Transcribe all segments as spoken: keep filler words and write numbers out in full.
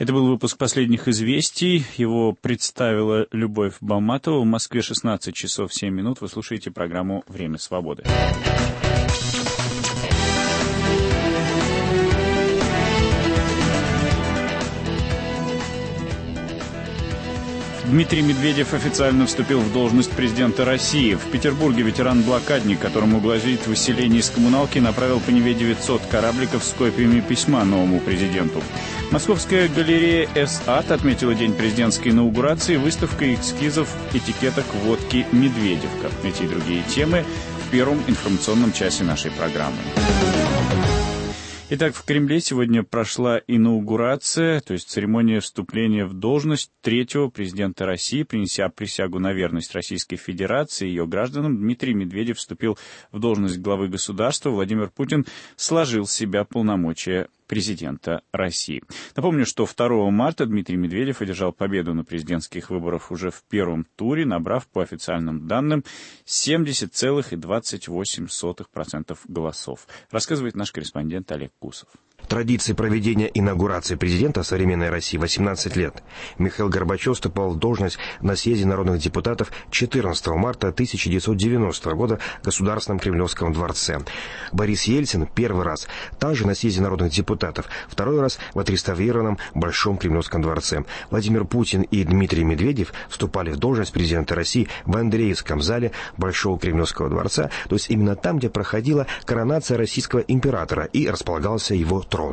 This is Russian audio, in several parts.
Это был выпуск «Последних известий». Его представила Любовь Баматова. В Москве шестнадцать часов семь минут. Вы слушаете программу «Время свободы». Дмитрий Медведев официально вступил в должность президента России. В Петербурге ветеран-блокадник, которому грозит выселение из коммуналки, направил по Неве девятьсот корабликов с копиями письма новому президенту. Московская галерея «Эс-Ат» отметила день президентской инаугурации выставкой эскизов этикеток водки «Медведевка». Эти и другие темы в первом информационном часе нашей программы. Итак, в Кремле сегодня прошла инаугурация, то есть церемония вступления в должность третьего президента России. Принеся присягу на верность Российской Федерации и ее гражданам, Дмитрий Медведев вступил в должность главы государства. Владимир Путин сложил с себя полномочия президента России. Напомню, что второго марта Дмитрий Медведев одержал победу на президентских выборах уже в первом туре, набрав по официальным данным семьдесят целых двадцать восемь сотых процента голосов. Рассказывает наш корреспондент Олег Кусов. Традиции проведения инаугурации президента современной России восемнадцать лет. Михаил Горбачев вступал в должность на съезде народных депутатов четырнадцатого марта тысяча девятьсот девяностого года в Государственном Кремлевском дворце. Борис Ельцин первый раз также на съезде народных депутатов, второй раз в отреставрированном Большом Кремлевском дворце. Владимир Путин и Дмитрий Медведев вступали в должность президента России в Андреевском зале Большого Кремлевского дворца, то есть именно там, где проходила коронация российского императора и располагался его трон.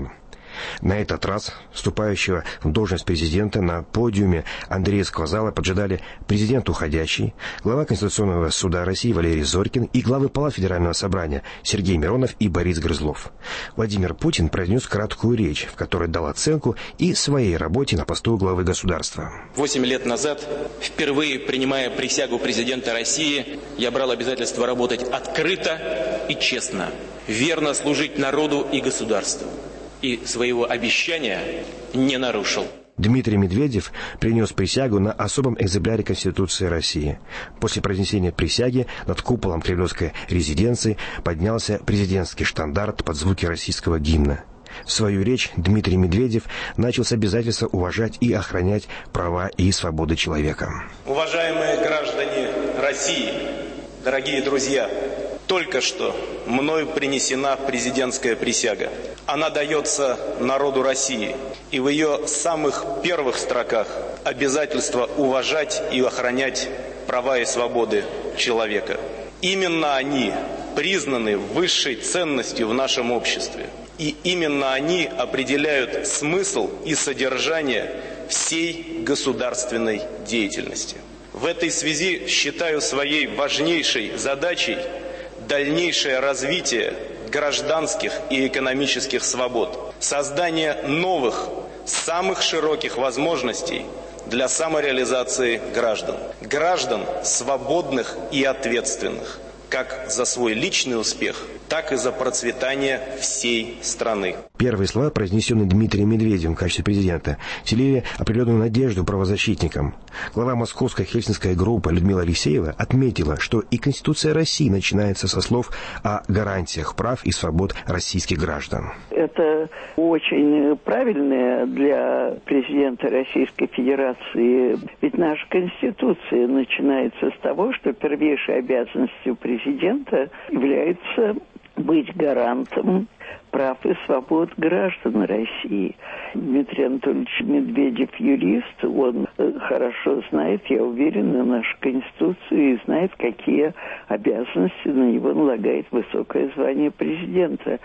На этот раз вступающего в должность президента на подиуме Андреевского зала поджидали президент уходящий, глава Конституционного суда России Валерий Зорькин и главы Палат Федерального собрания Сергей Миронов и Борис Грызлов. Владимир Путин произнес краткую речь, в которой дал оценку и своей работе на посту главы государства. Восемь лет назад, впервые принимая присягу президента России, я брал обязательство работать открыто и честно, верно служить народу и государству. И своего обещания не нарушил. Дмитрий Медведев принес присягу на особом экземпляре Конституции России. После произнесения присяги над куполом кремлевской резиденции поднялся президентский штандарт под звуки российского гимна. В свою речь Дмитрий Медведев начал с обязательства уважать и охранять права и свободы человека. Уважаемые граждане России, дорогие друзья, только что мною принесена президентская присяга. Она дается народу России, и в ее самых первых строках обязательство уважать и охранять права и свободы человека. Именно они признаны высшей ценностью в нашем обществе, и именно они определяют смысл и содержание всей государственной деятельности. В этой связи считаю своей важнейшей задачей дальнейшее развитие гражданских и экономических свобод, создание новых, самых широких возможностей для самореализации граждан. Граждан свободных и ответственных, как за свой личный успех, так и за процветание всей страны. Первые слова, произнесенные Дмитрием Медведевым в качестве президента, вселили определенную надежду правозащитникам. Глава московской хельсинской группы Людмила Алексеева отметила, что и Конституция России начинается со слов о гарантиях прав и свобод российских граждан. Это очень правильно для президента Российской Федерации. Ведь наша Конституция начинается с того, что первейшей обязанностью президента является быть гарантом прав и свобод граждан России. Дмитрий Анатольевич Медведев юрист, он хорошо знает, я уверена, нашу Конституцию и знает, какие обязанности на него налагает высокое звание президента.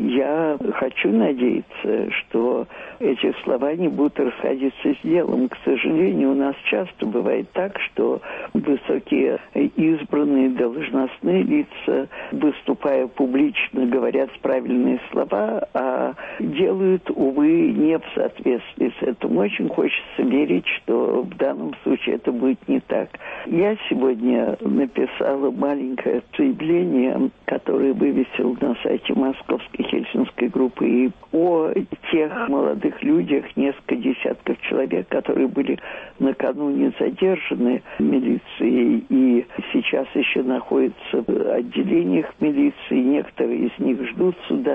Я хочу надеяться, что эти слова не будут расходиться с делом. К сожалению, у нас часто бывает так, что высокие избранные должностные лица, выступая публично, говорят правильные слова, а делают, увы, не в соответствии с этим. Очень хочется верить, что в данном случае это будет не так. Я сегодня написала маленькое заявление, которое вывесил на сайте Московской хельсинской группы, и о тех молодых людях, несколько десятков человек, которые были накануне задержаны милицией и сейчас еще находятся в отделениях милиции. Некоторые из них ждут суда.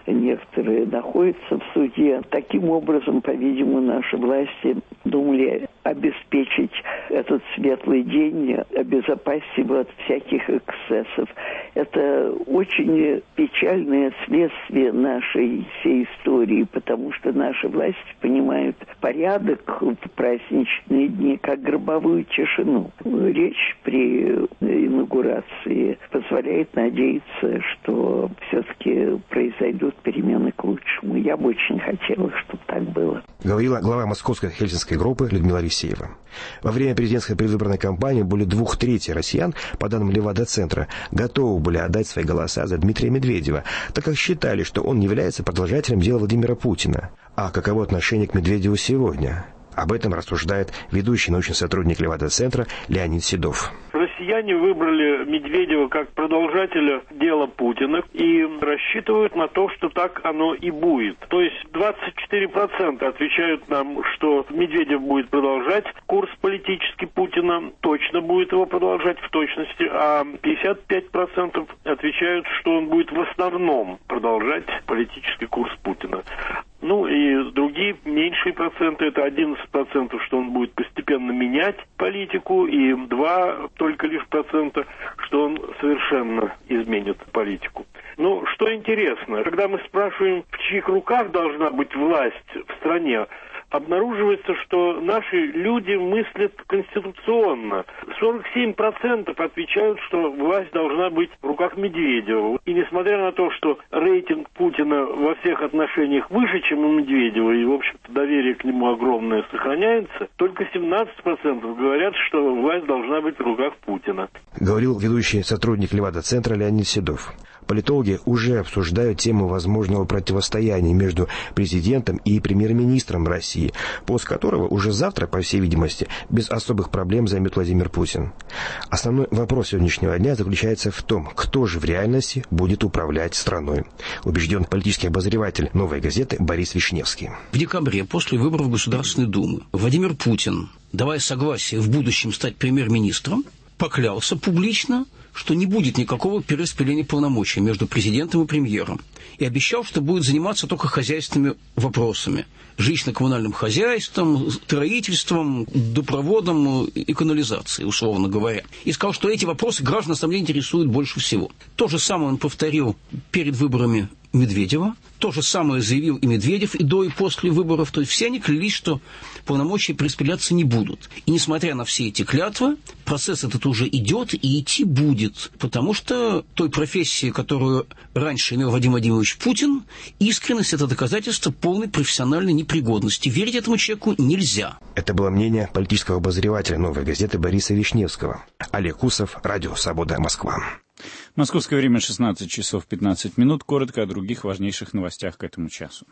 некоторые находятся в суде. Таким образом, по-видимому, наши власти думали обеспечить этот светлый день, обезопасить его от всяких эксцессов. Это очень печальное следствие нашей всей истории, потому что наши власти понимают порядок в праздничные дни как гробовую тишину. Речь при инаугурации позволяет надеяться, что все-таки произойдут перемены к лучшему. Я бы очень хотела, чтобы так было. Говорила глава московской хельсинской группы Людмила Алексеева. Во время президентской предвыборной кампании более двух трети россиян, по данным Левада-центра, готовы были отдать свои голоса за Дмитрия Медведева, так как считали, что он является продолжателем дела Владимира Путина. А каково отношение к Медведеву сегодня? Об этом рассуждает ведущий научный сотрудник Левада-центра Леонид Седов. Россияне выбрали Медведева как продолжателя дела Путина и рассчитывают на то, что так оно и будет. То есть двадцать четыре процента отвечают нам, что Медведев будет продолжать курс политический Путина, точно будет его продолжать в точности, а пятьдесят пять процентов отвечают, что он будет в основном продолжать политический курс Путина. Ну и другие меньшие проценты, это одиннадцать процентов, что он будет постепенно менять политику, и два только лишь процента, что он совершенно изменит политику. Ну, что интересно, когда мы спрашиваем, в чьих руках должна быть власть в стране, обнаруживается, что наши люди мыслят конституционно. сорок семь процентов отвечают, что власть должна быть в руках Медведева. И несмотря на то, что рейтинг Путина во всех отношениях выше, чем у Медведева, и, в общем-то, доверие к нему огромное сохраняется, только семнадцать процентов говорят, что власть должна быть в руках Путина. Говорил ведущий сотрудник Левада-центра Леонид Седов. Политологи уже обсуждают тему возможного противостояния между президентом и премьер-министром России, пост которого уже завтра, по всей видимости, без особых проблем займет Владимир Путин. Основной вопрос сегодняшнего дня заключается в том, кто же в реальности будет управлять страной, убежден политический обозреватель «Новой газеты» Борис Вишневский. В декабре, после выборов Государственной Думы, Владимир Путин, давая согласие в будущем стать премьер-министром, поклялся публично, что не будет никакого перераспределения полномочий между президентом и премьером. И обещал, что будет заниматься только хозяйственными вопросами. Жилищно-коммунальным хозяйством, строительством, водопроводом и канализацией, условно говоря. И сказал, что эти вопросы граждан на самом деле интересуют больше всего. То же самое он повторил перед выборами Медведева. То же самое заявил и Медведев и до, и после выборов. То есть все они клялись, что полномочия перераспределяться не будут. И несмотря на все эти клятвы, процесс этот уже идет и идти будет. Потому что той профессии, которую раньше имел Владимир Владимирович Путин, искренность – это доказательство полной профессиональной непригодности. Верить этому человеку нельзя. Это было мнение политического обозревателя «Новой газеты» Бориса Вишневского. Олег Кусов, Радио Свобода, Москва. Московское время шестнадцать часов пятнадцать минут. Коротко о других важнейших новостях к этому часу.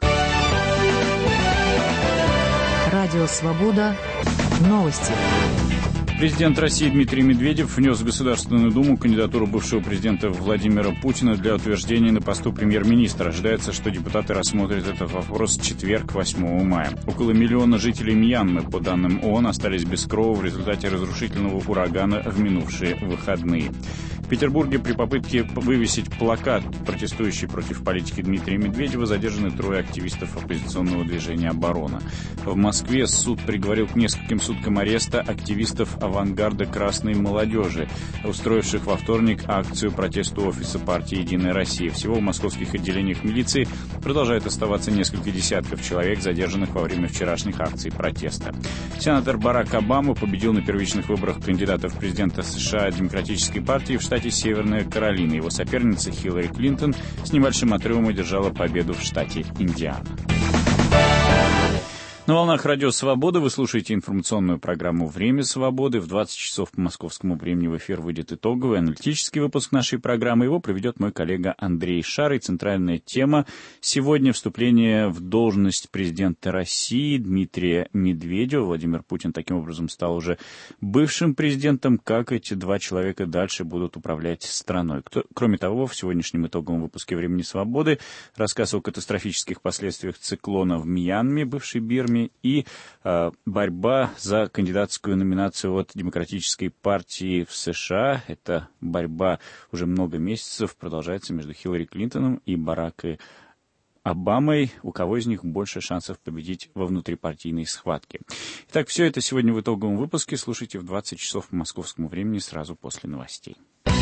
Радио Свобода. Новости. Президент России Дмитрий Медведев внес в Государственную Думу кандидатуру бывшего президента Владимира Путина для утверждения на посту премьер-министра. Ожидается, что депутаты рассмотрят этот вопрос в четверг, восьмого мая. Около миллиона жителей Мьянмы, по данным ООН, остались без крова в результате разрушительного урагана в минувшие выходные. В Петербурге при попытке вывесить плакат, протестующий против политики Дмитрия Медведева, задержаны трое активистов оппозиционного движения «Оборона». В Москве суд приговорил к нескольким суткам ареста активистов авангарда красной молодежи, устроивших во вторник акцию протеста офиса партии «Единая Россия». Всего в московских отделениях милиции продолжает оставаться несколько десятков человек, задержанных во время вчерашних акций протеста. Сенатор Барак Обама победил на первичных выборах кандидата в президента США Демократической партии в штате Северная Каролина. Его соперница Хиллари Клинтон с небольшим отрывом одержала победу в штате Индиана. На волнах Радио Свобода вы слушаете информационную программу «Время свободы». В двадцать часов по московскому времени в эфир выйдет итоговый аналитический выпуск нашей программы. Его проведет мой коллега Андрей Шар. И центральная тема сегодня — вступление в должность президента России Дмитрия Медведева. Владимир Путин таким образом стал уже бывшим президентом. Как эти два человека дальше будут управлять страной? Кто, кроме того, в сегодняшнем итоговом выпуске «Времени свободы» рассказ о катастрофических последствиях циклона в Мьянме, бывшей Бирме, и э, борьба за кандидатскую номинацию от Демократической партии в США. Эта борьба уже много месяцев продолжается между Хиллари Клинтоном и Бараком Обамой, у кого из них больше шансов победить во внутрипартийной схватке. Итак, все это сегодня в итоговом выпуске. Слушайте в двадцать часов по московскому времени сразу после новостей.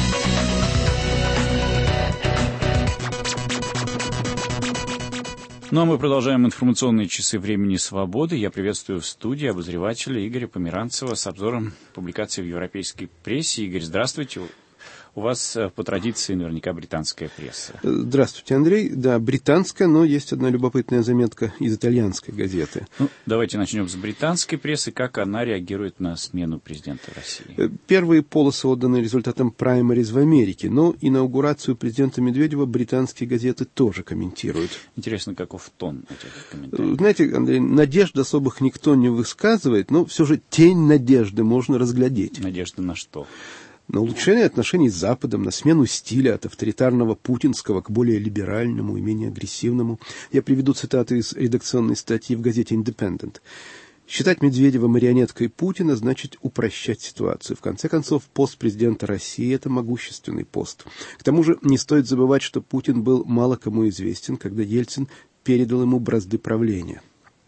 Ну а мы продолжаем информационные часы времени свободы. Я приветствую в студии обозревателя Игоря Померанцева с обзором публикаций в европейской прессе. Игорь, здравствуйте. У вас по традиции наверняка британская пресса. Здравствуйте, Андрей. Да, британская, но есть одна любопытная заметка из итальянской газеты. Ну, давайте начнем с британской прессы. Как она реагирует на смену президента России? Первые полосы отданы результатам праймериз в Америке, но инаугурацию президента Медведева британские газеты тоже комментируют. Интересно, каков тон этих комментариев? Знаете, Андрей, надежд особых никто не высказывает, но все же тень надежды можно разглядеть. Надежда на что? На улучшение отношений с Западом, на смену стиля от авторитарного путинского к более либеральному и менее агрессивному. Я приведу цитаты из редакционной статьи в газете «Индепендент». Считать Медведева марионеткой Путина значит упрощать ситуацию. В конце концов, пост президента России – это могущественный пост. К тому же не стоит забывать, что Путин был мало кому известен, когда Ельцин передал ему бразды правления.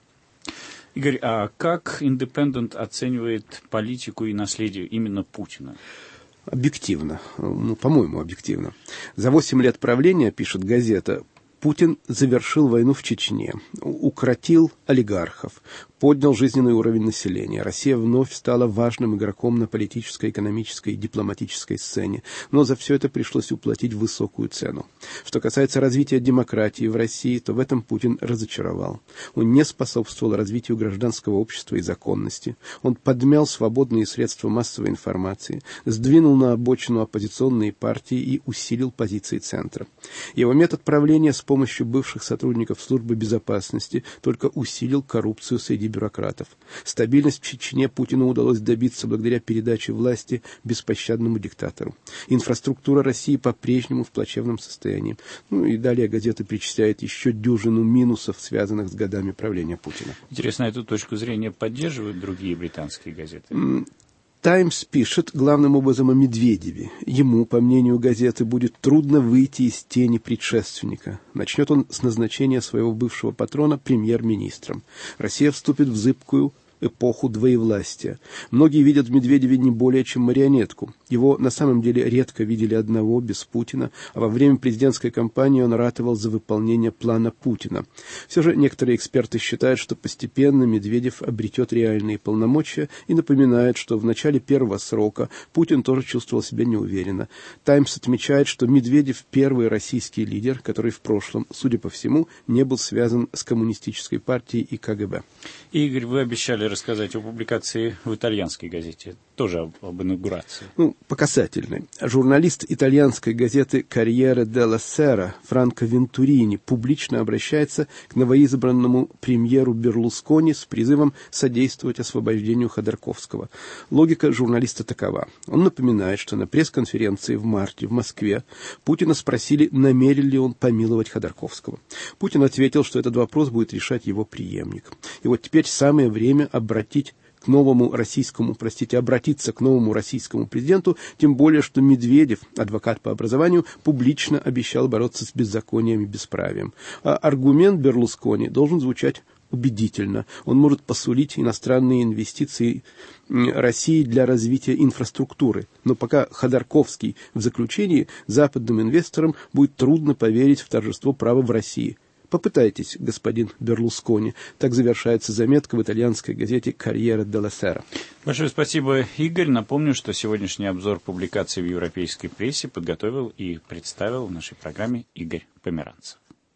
Игорь, а как «Индепендент» оценивает политику и наследие именно Путина? Объективно, ну, по-моему, объективно. За восемь лет правления, пишет газета, Путин завершил войну в Чечне, укротил олигархов, поднял жизненный уровень населения. Россия вновь стала важным игроком на политической, экономической и дипломатической сцене. Но за все это пришлось уплатить высокую цену. Что касается развития демократии в России, то в этом Путин разочаровал. Он не способствовал развитию гражданского общества и законности. Он подмял свободные средства массовой информации, сдвинул на обочину оппозиционные партии и усилил позиции центра. Его метод правления с помощью бывших сотрудников службы безопасности только усилил коррупцию среди бюрократов. Стабильность в Чечне Путину удалось добиться благодаря передаче власти беспощадному диктатору. Инфраструктура России по-прежнему в плачевном состоянии. Ну и далее газета перечисляет еще дюжину минусов, связанных с годами правления Путина. Интересно, эту точку зрения поддерживают другие британские газеты? «Таймс» пишет главным образом о Медведеве. Ему, по мнению газеты, будет трудно выйти из тени предшественника. Начнет он с назначения своего бывшего патрона премьер-министром. Россия вступит в зыбкую эпоху двоевластия. Многие видят в Медведеве не более чем марионетку. Его на самом деле редко видели одного, без Путина, а во время президентской кампании он ратовал за выполнение плана Путина. Все же некоторые эксперты считают, что постепенно Медведев обретет реальные полномочия и напоминают, что в начале первого срока Путин тоже чувствовал себя неуверенно. «Таймс» отмечает, что Медведев первый российский лидер, который в прошлом, судя по всему, не был связан с коммунистической партией и ка гэ бэ. Игорь, вы обещали рассказать о публикации в итальянской газете, тоже об, об инаугурации. Ну, по касательной. Журналист итальянской газеты «Корьере делла Сера» Франко Вентурини публично обращается к новоизбранному премьеру Берлускони с призывом содействовать освобождению Ходорковского. Логика журналиста такова. Он напоминает, что на пресс-конференции в марте в Москве Путина спросили, намерен ли он помиловать Ходорковского. Путин ответил, что этот вопрос будет решать его преемник. И вот теперь самое время обратить к новому российскому, простите, обратиться к новому российскому президенту, тем более, что Медведев, адвокат по образованию, публично обещал бороться с беззаконием и бесправием. А аргумент Берлускони должен звучать убедительно. Он может посулить иностранные инвестиции России для развития инфраструктуры. Но пока Ходорковский в заключении, западным инвесторам будет трудно поверить в торжество права в России. Попытайтесь, господин Берлускони. Так завершается заметка в итальянской газете «Корьере делла Сера». Большое спасибо, Игорь. Напомню, что сегодняшний обзор публикаций в европейской прессе подготовил и представил в нашей программе Игорь Померанцев.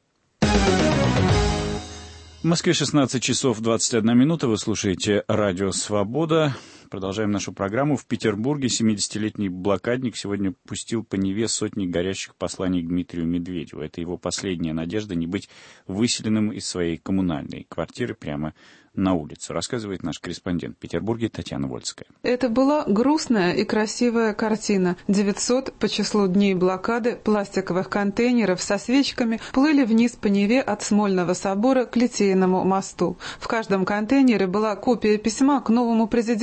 В Москве шестнадцать часов двадцать одна минута. Вы слушаете радио «Свобода». Продолжаем нашу программу. В Петербурге семидесятилетний блокадник сегодня пустил по Неве сотни горящих посланий к Дмитрию Медведеву. Это его последняя надежда не быть выселенным из своей коммунальной квартиры прямо на улицу, рассказывает наш корреспондент в Петербурге Татьяна Вольская. Это была грустная и красивая картина. девятьсот по числу дней блокады пластиковых контейнеров со свечками плыли вниз по Неве от Смольного собора к Литейному мосту. В каждом контейнере была копия письма к новому президенту Дмитрию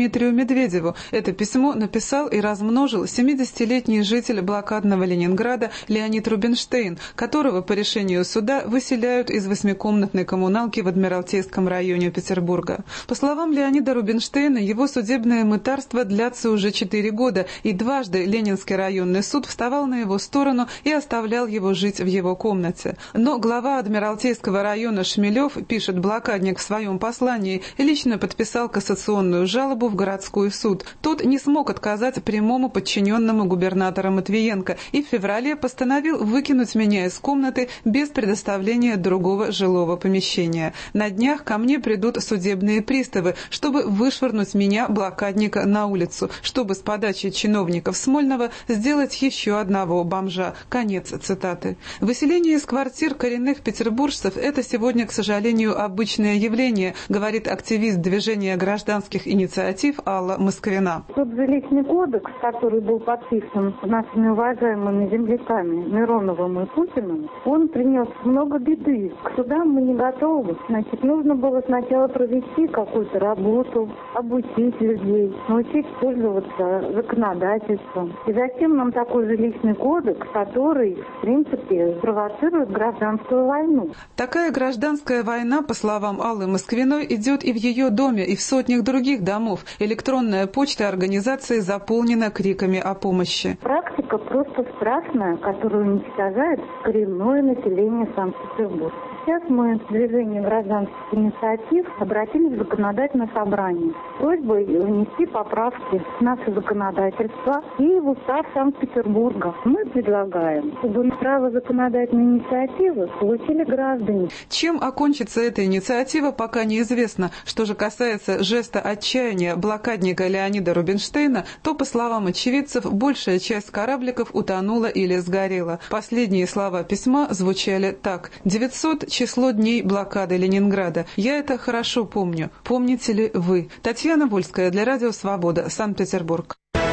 Дмитрию Медведеву. Это письмо написал и размножил семидесятилетний житель блокадного Ленинграда Леонид Рубинштейн, которого по решению суда выселяют из восьмикомнатной коммуналки в Адмиралтейском районе Петербурга. По словам Леонида Рубинштейна, его судебное мытарство длятся уже четыре года, и дважды Ленинский районный суд вставал на его сторону и оставлял его жить в его комнате. Но глава Адмиралтейского района Шмелев, пишет блокадник в своем послании, лично подписал кассационную жалобу в городской суд. Тот не смог отказать прямому подчиненному губернатора Матвиенко и в феврале постановил выкинуть меня из комнаты без предоставления другого жилого помещения. На днях ко мне придут судебные приставы, чтобы вышвырнуть меня, блокадника, на улицу, чтобы с подачи чиновников Смольного сделать еще одного бомжа. Конец цитаты. Выселение из квартир коренных петербуржцев – это сегодня, к сожалению, обычное явление, говорит активист движения гражданских инициатив Алла Москвина. Тот жилищный кодекс, который был подписан нашими уважаемыми земляками Мироновым и Путиным, он принес много беды. К судам мы не готовы. Значит, нужно было сначала провести какую-то работу, обучить людей, научить пользоваться законодательством. И затем нам такой жилищный кодекс, который, в принципе, провоцирует гражданскую войну. Такая гражданская война, по словам Аллы Москвиной, идет и в ее доме, и в сотнях других домов. Электронная почта организации заполнена криками о помощи. Практика просто страшная, которую уничтожает коренное население Санкт-Петербурга. Сейчас мы в движении гражданских инициатив обратились в законодательное собрание с просьбой внести поправки в наше законодательство и в устав Санкт-Петербурга. Мы предлагаем, чтобы право законодательной инициативы получили граждане. Чем окончится эта инициатива, пока неизвестно. Что же касается жеста отчаяния блокадника Леонида Рубинштейна, то, по словам очевидцев, большая часть корабликов утонула или сгорела. Последние слова письма звучали так. девятьсот число дней блокады Ленинграда. Я это хорошо помню. Помните ли вы? Татьяна Вольская для Радио Свобода, Санкт-Петербург.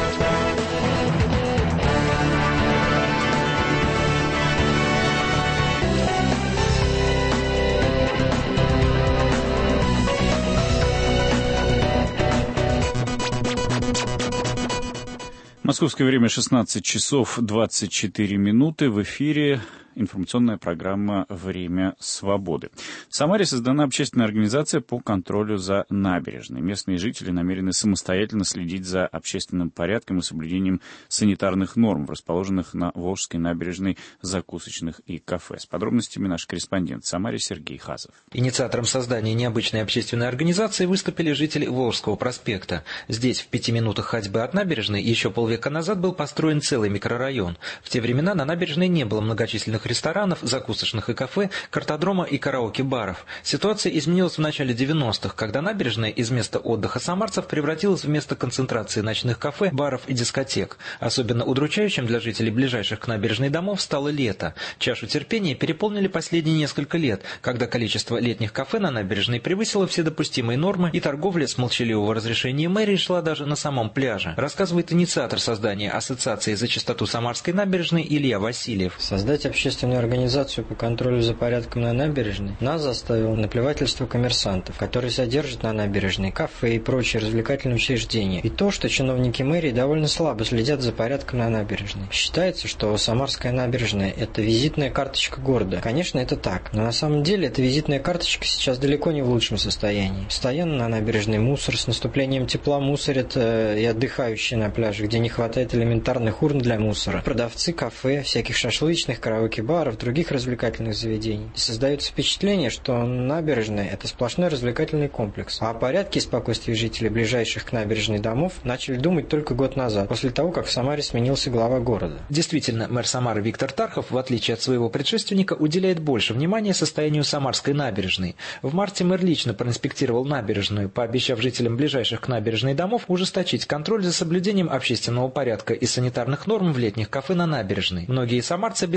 Московское время шестнадцать часов двадцать четыре минуты. В эфире информационная программа «Время свободы». В Самаре создана общественная организация по контролю за набережной. Местные жители намерены самостоятельно следить за общественным порядком и соблюдением санитарных норм в расположенных на Волжской набережной закусочных и кафе. С подробностями наш корреспондент в Самаре Сергей Хазов. Инициатором создания необычной общественной организации выступили жители Волжского проспекта. Здесь, в пяти минутах ходьбы от набережной, еще полвека назад был построен целый микрорайон. В те времена на набережной не было многочисленных ресторанов, закусочных и кафе, картодрома и караоке-баров. Ситуация изменилась в начале девяностых, когда набережная из места отдыха самарцев превратилась в место концентрации ночных кафе, баров и дискотек. Особенно удручающим для жителей ближайших к набережной домов стало лето. Чашу терпения переполнили последние несколько лет, когда количество летних кафе на набережной превысило все допустимые нормы, и торговля с молчаливого разрешения мэрии шла даже на самом пляже, рассказывает инициатор создания Ассоциации за чистоту Самарской набережной Илья Васильев. Создать общественную организацию по контролю за порядком на набережной нас заставило наплевательство коммерсантов, которые содержат на набережной кафе и прочие развлекательные учреждения, и то, что чиновники мэрии довольно слабо следят за порядком на набережной. Считается, что Самарская набережная – это визитная карточка города. Конечно, это так, но на самом деле эта визитная карточка сейчас далеко не в лучшем состоянии. Постоянно на набережной мусор, с наступлением тепла мусорят э, и отдыхающие на пляже, где не хватает элементарных урн для мусора, продавцы кафе, всяких шашлычных, караоке-баров, других развлекательных заведений. И создается впечатление, что набережная – это сплошной развлекательный комплекс. А о порядке и спокойствии жителей ближайших к набережной домов начали думать только год назад, после того, как в Самаре сменился глава города. Действительно, мэр Самары Виктор Тархов, в отличие от своего предшественника, уделяет больше внимания состоянию Самарской набережной. В марте мэр лично проинспектировал набережную, пообещав жителям ближайших к набережной домов ужесточить контроль за соблюдением общественного порядка и санитарных норм в летних кафе на набережной. Многие самарцы без обиняков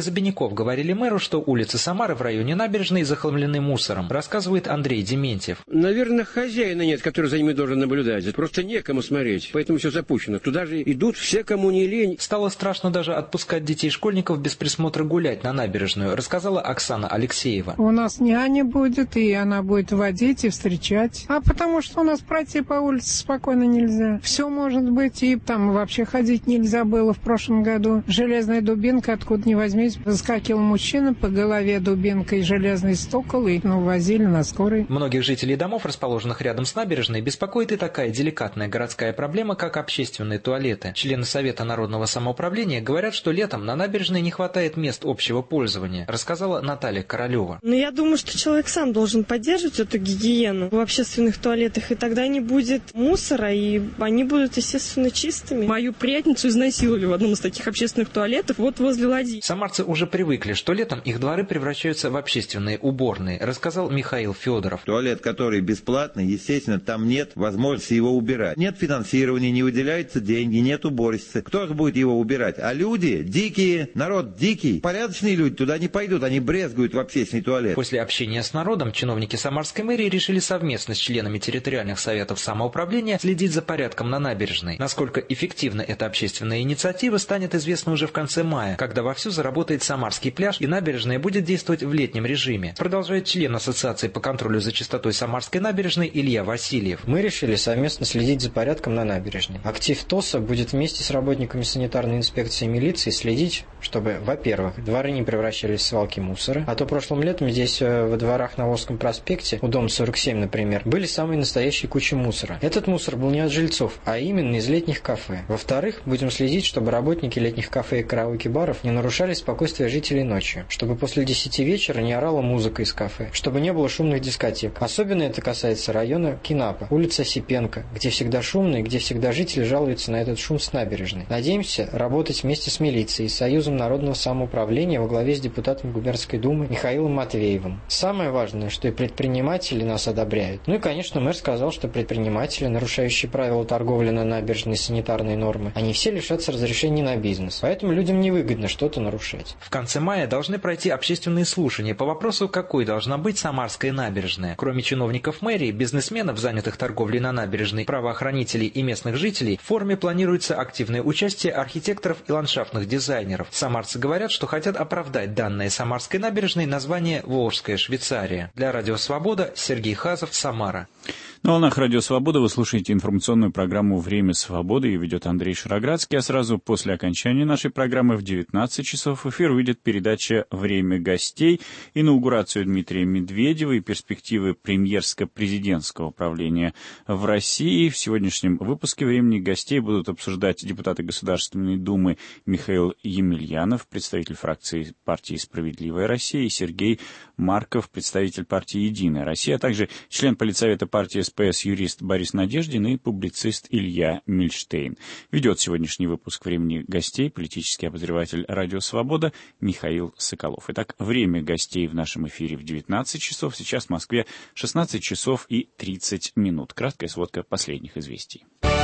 часовиков говорили мэру, что улицы Самары в районе набережной захламлены мусором, рассказывает Андрей Дементьев. Наверное, хозяина нет, который за ними должен наблюдать. Просто некому смотреть, поэтому все запущено. Туда же идут все, кому не лень. Стало страшно даже отпускать детей-школьников без присмотра гулять на набережную, рассказала Оксана Алексеева. У нас няня будет, и она будет водить и встречать. А потому что у нас пройти по улице спокойно нельзя. Все может быть, и там вообще ходить нельзя было в прошлом году. Железная дубинка, откуда ни возьмись, заскакивал мужчина, по голове дубинкой железный стукол, и ну, возили на скорой. Многих жителей домов, расположенных рядом с набережной, беспокоит и такая деликатная городская проблема, как общественные туалеты. Члены Совета народного самоуправления говорят, что летом на набережной не хватает мест общего пользования, рассказала Наталья Королева. Но я думаю, что человек сам должен поддерживать эту гигиену в общественных туалетах, и тогда не будет мусора, и они будут, естественно, чистыми. Мою приятницу изнасиловали в одном из таких общественных туалетов, вот возле ладьи. Самарцы уже привыкли, что летом их дворы превращаются в общественные уборные, рассказал Михаил Федоров. Туалет, который бесплатный, естественно, там нет возможности его убирать. Нет финансирования, не выделяются деньги, нет уборщицы. Кто же будет его убирать? А люди дикие, народ дикий. Порядочные люди туда не пойдут, они брезгуют в общественный туалет. После общения с народом чиновники Самарской мэрии решили совместно с членами территориальных советов самоуправления следить за порядком на набережной. Насколько эффективна эта общественная инициатива, станет известно уже в конце мая, когда вовсю заработает Самарский пляж и набережная будет действовать в летнем режиме. Продолжает член Ассоциации по контролю за чистотой Самарской набережной Илья Васильев. Мы решили совместно следить за порядком на набережной. Актив ТОСа будет вместе с работниками санитарной инспекции и милиции следить, чтобы, во-первых, дворы не превращались в свалки мусора, а то прошлым летом здесь во дворах на Волжском проспекте, у дома сорок семь, например, были самые настоящие кучи мусора. Этот мусор был не от жильцов, а именно из летних кафе. Во-вторых, будем следить, чтобы работники летних кафе и караоке-баров не нарушали спокойствие жителей ночью, чтобы после десяти вечера не орала музыка из кафе, чтобы не было шумных дискотек. Особенно это касается района Кинапа, улица Осипенко, где всегда шумно и где всегда жители жалуются на этот шум с набережной. Надеемся работать вместе с милицией и Союзом народного самоуправления во главе с депутатом Губернской думы Михаилом Матвеевым. Самое важное, что и предприниматели нас одобряют. Ну и, конечно, мэр сказал, что предприниматели, нарушающие правила торговли на набережной и санитарные нормы, они все лишатся разрешений на бизнес. Поэтому людям невыгодно что-то нарушать. В конце мая должны пройти общественные слушания по вопросу, какой должна быть Самарская набережная. Кроме чиновников мэрии, бизнесменов, занятых торговлей на набережной, правоохранителей и местных жителей, в форуме планируется активное участие архитекторов и ландшафтных дизайнеров. Самарцы говорят, что хотят оправдать данное Самарской набережной название «Волжская Швейцария». Для Радио Свобода Сергей Хазов, Самара. На волнах Радио Свобода вы слушаете информационную программу «Время свободы». Ее ведет Андрей Шароградский, а сразу после окончания нашей программы в девятнадцать часов в эфир выйдет передача «Время гостей», инаугурацию Дмитрия Медведева и перспективы премьерско-президентского правления в России. В сегодняшнем выпуске «Времени гостей» будут обсуждать депутаты Государственной Думы Михаил Емельянов, представитель фракции партии «Справедливая Россия», и Сергей Марков, представитель партии «Единая Россия», а также член политсовета партии СПС юрист Борис Надеждин и публицист Илья Мильштейн. Ведет сегодняшний выпуск «Времени гостей» политический обозреватель «Радио Свобода» Михаил Соколов. Итак, время гостей в нашем эфире в девятнадцать часов, сейчас в Москве шестнадцать часов и тридцать минут. Краткая сводка последних известий.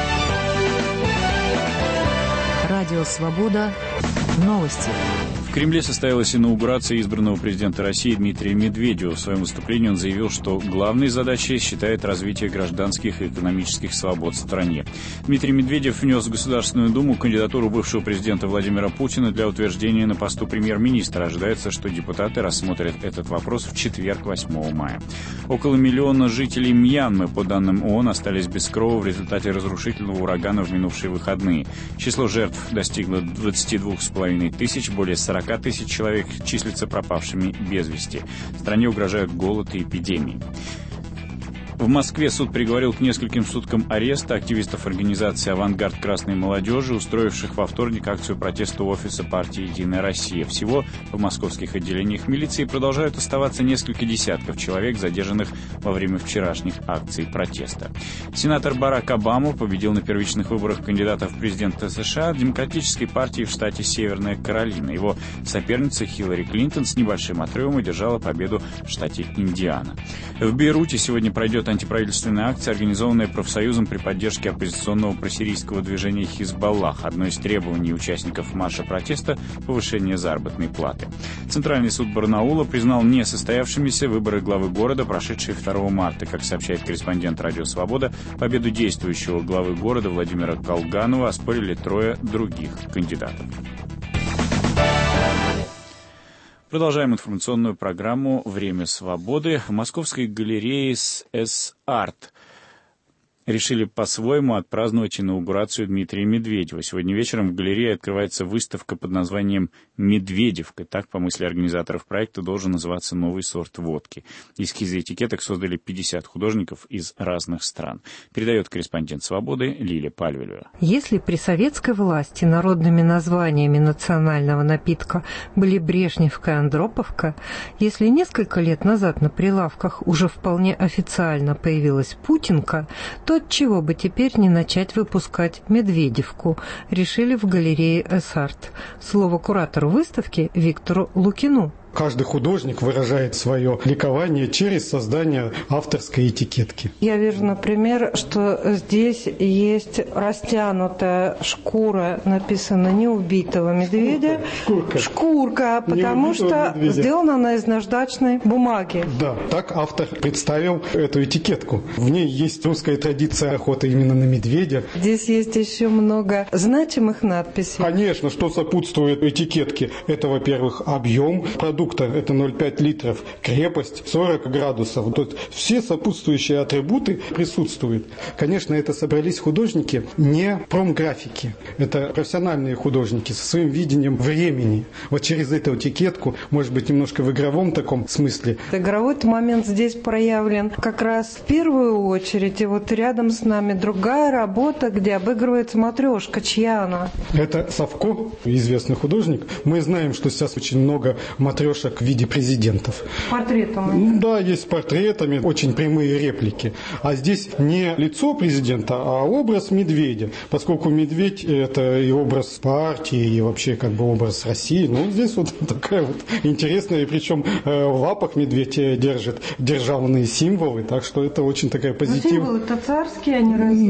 Радио Свобода. Новости. В Кремле состоялась инаугурация избранного президента России Дмитрия Медведева. В своем выступлении он заявил, что главной задачей считает развитие гражданских и экономических свобод в стране. Дмитрий Медведев внес в Государственную Думу кандидатуру бывшего президента Владимира Путина для утверждения на посту премьер-министра. Ожидается, что депутаты рассмотрят этот вопрос в четверг, восьмого мая. Около миллиона жителей Мьянмы, по данным ООН, остались без крова в результате разрушительного урагана в минувшие выходные. Число жертв достигло двадцати двух с половиной тысяч, более сорока тысяч человек числятся пропавшими без вести. Стране угрожают голод и эпидемии. В Москве суд приговорил к нескольким суткам ареста активистов организации «Авангард красной молодежи», устроивших во вторник акцию протеста у офиса партии «Единая Россия». Всего в московских отделениях милиции продолжают оставаться несколько десятков человек, задержанных во время вчерашних акций протеста. Сенатор Барак Обама победил на первичных выборах кандидата в президенты США от Демократической партии в штате Северная Каролина. Его соперница Хиллари Клинтон с небольшим отрывом одержала победу в штате Индиана. В Бейруте сегодня пройдет идет антиправительственная акция, организованная профсоюзом при поддержке оппозиционного просирийского движения «Хизбаллах». Одно из требований участников марша протеста – повышение заработной платы. Центральный суд Барнаула признал несостоявшимися выборы главы города, прошедшие второго марта. Как сообщает корреспондент «Радио Свобода», победу действующего главы города Владимира Колганова оспорили трое других кандидатов. Продолжаем информационную программу «Время свободы». В Московской галерее «С-Арт» решили по-своему отпраздновать инаугурацию Дмитрия Медведева. Сегодня вечером в галерее открывается выставка под названием «Медведевка». Так, по мысли организаторов проекта, должен называться новый сорт водки. Эскизы этикеток создали пятьдесят художников из разных стран. Передает корреспондент «Свободы» Лилия Пальвелева. Если при советской власти народными названиями национального напитка были Брежневка и Андроповка, если несколько лет назад на прилавках уже вполне официально появилась Путинка, то отчего бы теперь не начать выпускать Медведевку, решили в галерее «С-Арт». Слово куратору выставки Виктору Лукину. Каждый художник выражает свое ликование через создание авторской этикетки. Я вижу, например, что здесь есть растянутая шкура, написано «не убитого медведя». Шкурка. Шкурка, потому что медведя. Сделана она из наждачной бумаги. Да, так автор представил эту этикетку. В ней есть русская традиция охоты именно на медведя. Здесь есть еще много значимых надписей. Конечно, что сопутствует этикетке. Это, во-первых, объем продукта. Это ноль целых пять литров, крепость сорок градусов. Тут все сопутствующие атрибуты присутствуют. Конечно, это собрались художники не промграфики. Это профессиональные художники со своим видением времени. Вот через эту этикетку, может быть, немножко в игровом таком смысле. Игровой момент здесь проявлен как раз в первую очередь. И вот рядом с нами другая работа, где обыгрывается матрешка. Чья она? Это Савко, известный художник. Мы знаем, что сейчас очень много матрешек в виде президентов. Портретами? Да, есть с портретами, очень прямые реплики. А здесь не лицо президента, а образ медведя. Поскольку медведь – это и образ партии, и вообще как бы образ России. Ну, здесь вот такая вот интересная, и причем в лапах медведь держит державные символы, так что это очень такая позитивная. Символы-то царские, а не разные.